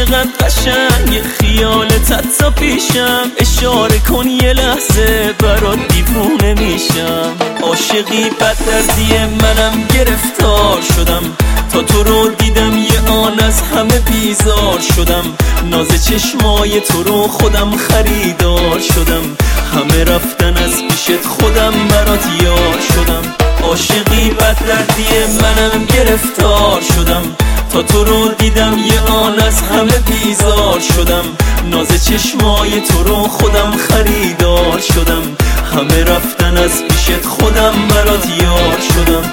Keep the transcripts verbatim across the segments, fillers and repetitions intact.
چقدر قشنگ خیالت حتی پیشم، اشاره کن یه لحظه برات دیوونه میشم. عاشقی بد دردی منم گرفتار شدم، تا تو رو دیدم یه آن از همه بیزار شدم. ناز چشمای تو رو خودم خریدار شدم، همه رفتن از پیشت خودم برات یار شدم. عاشقی بد دردی منم گرفتار شدم، تا تو رو دیدم یه آن از همه بیزار شدم. ناز چشمای تو رو خودم خریدار شدم، همه رفتن از پیشت خودم برات یار شدم.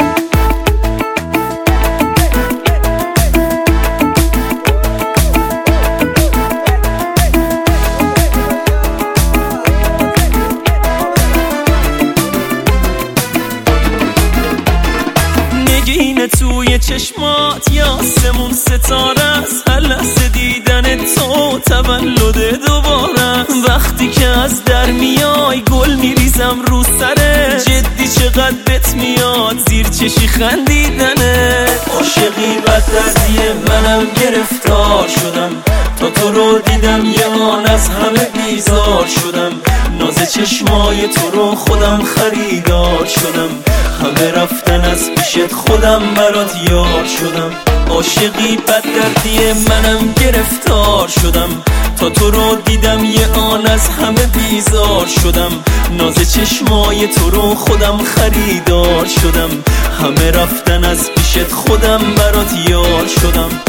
نگین توی چشمات یا آسمون ستاره است، هر لحظه دیدن تو تولد دوباره. وقتی که از در میای گل میریزم رو سره، جدی چقدر بهت میاد زیر چشی خندیدنه. عاشقی بد دردی منم گرفتار شدم، تا تو رو دیدم یه آن از همه بیزار شدم. ناز چشمای تو رو خودم خریدار شدم، همه رفتن از پیشت خودم برات یار شدم. عاشقی بد دردی منم گرفتار شدم، تا تو رو دیدم یه آن از همه بیزار شدم. ناز چشمای تو رو خودم خریدار شدم، همه رفتن از پیشت خودم برات یار شدم.